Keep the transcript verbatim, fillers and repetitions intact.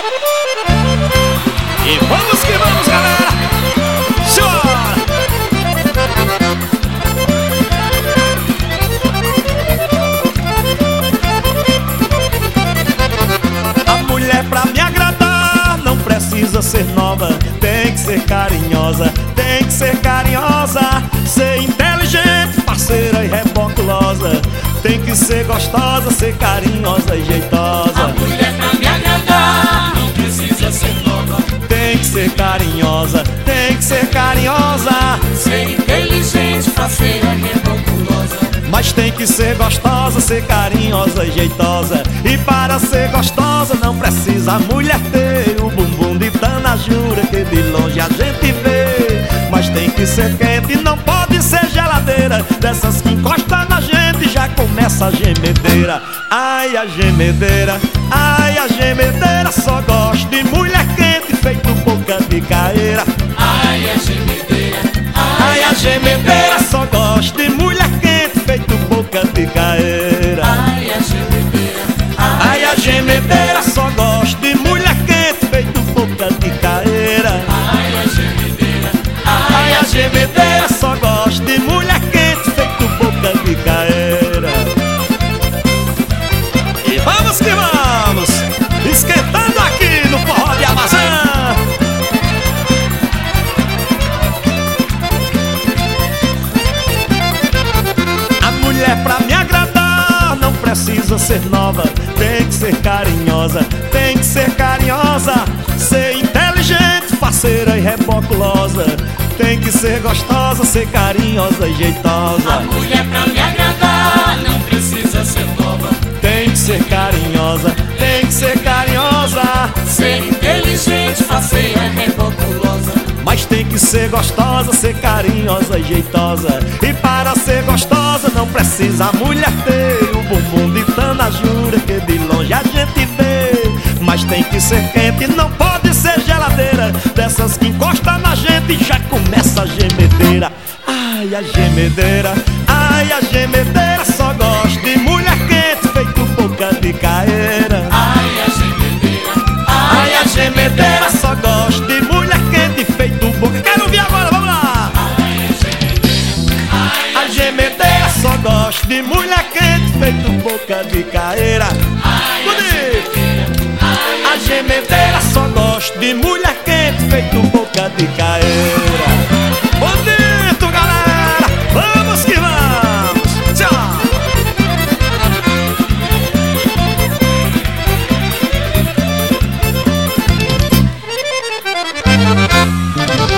E vamos que vamos, galera! Chora! A mulher pra me agradar não precisa ser nova, tem que ser carinhosa, tem que ser carinhosa, ser inteligente, parceira e reboculosa, tem que ser gostosa, ser carinhosa e jeitosa. A mulher pra me agradar não precisa ser nova, tem que ser carinhosa, tem que ser carinhosa, ser inteligente, parceira e reboculosa, mas tem que ser gostosa, ser carinhosa e jeitosa. E para ser gostosa não precisa a mulher ter o bumbum de tanajura que de longe a gente vê, mas tem que ser quente, não pode ser geladeira, dessas que encosta na gente já começa a gemedeira. Ai, a gemedeira, ai, a gemedeira, só gosto de mulher quente feito boca de caeira. ai a gemedeira, Ai, a gemedeira, só gosto de mulher quente feito boca de caeira. ai a gemedeira, Ai, a gemedeira, só gosto de mulher quente feito boca de caeira. ai a gemedeira, Ai, a gemedeira, só gosto de mulher quente feito boca de caeira. E vamos que vamos, esquentando aqui no forró de Amazã. A mulher pra me agradar não precisa ser nova, tem que ser carinhosa, tem que ser carinhosa, ser inteligente, parceira e reboculosa, tem que ser gostosa, ser carinhosa e a jeitosa. mulher pra me agradar não precisa ser nova, Tem que ser carinhosa, tem que ser carinhosa, ser inteligente, parceira e reboculosa, mas tem que ser gostosa, ser carinhosa e jeitosa. E para ser gostosa não precisa a mulher ter o bumbum de tanajura que de longe a gente vê, mas tem que ser quente, não pode ser geladeira, dessas que encosta na gente e já começa a gemedeira. Ai, a gemedeira, ai, a gemedeira, só gosto de mulher quente feito boca de caeira. ai a gemedeira, Ai, a gemedeira, só gosto de mulher quente feito boca. Quero ouvir agora, vamos lá! ai a gemedeira, ai A gemedeira, só gosto de mulher quente feito boca de caeira. ai a Bonito! gemedeira, ai A gemedeira, só gosto de mulher quente feito boca de caeira.